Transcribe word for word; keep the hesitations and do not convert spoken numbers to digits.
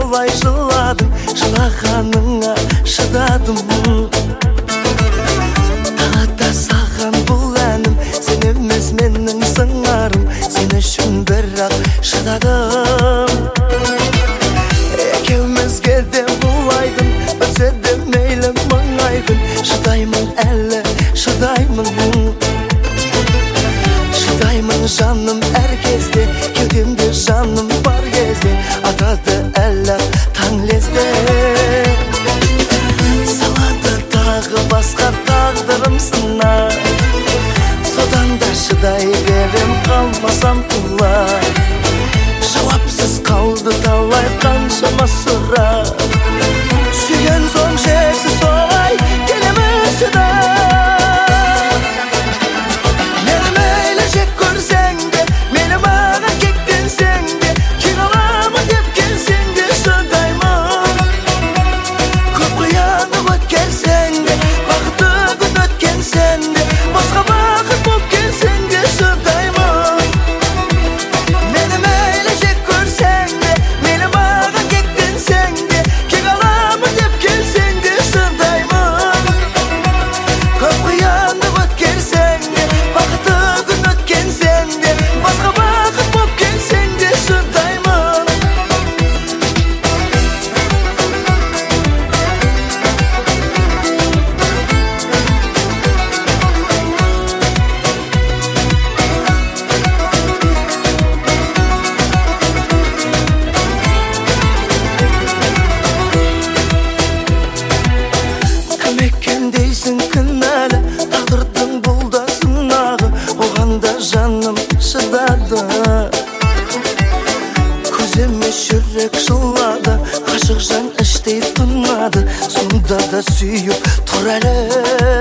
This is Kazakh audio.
солай жыладым, жылағаныңа шыдадым. Тағата саған бұл әнім, сен емес менің сыңарым, сен үшін бірақ шыдадым. Екеумізге де бұлайдым, өтсе де мейлі мың айғын, шыдаймын әлі, шыдаймын. Шыдаймын жаным әр кезде, кеудемде жаным бар кезде, атады әлі таң лезде. Салады тағы басқа тағдырым сына, содан да шыдай берем қалмасам құлай. Жауапсыз қалды талай қаншама сұрақ, сүйген соң шексіз солай келеміз шыдап. Мені мейлі жек көрсең де, мені маған кектенсең де, кек аламын деп келсең де шыдаймын. Көп қиянып өткенсең де, бақытты күн өткенсең де, басқа бақыт боп келсең де шыдаймын. Мені мейлі жек көрсең де, мені маған кектенсең де, кек аламын деп келсең де шыдаймын. Көп қиянып өткенсең де, бақытты күн өткенсең де, басқа бақыт боп келсең де шыдаймын. Кім екен дейсің кінәлі, тағдырдың бұл да сынағы, оған да жаным шыдады. Көз емес жүрек жылады, ғашық жан іштей тынады, сонда да сүйіп тұр әлі.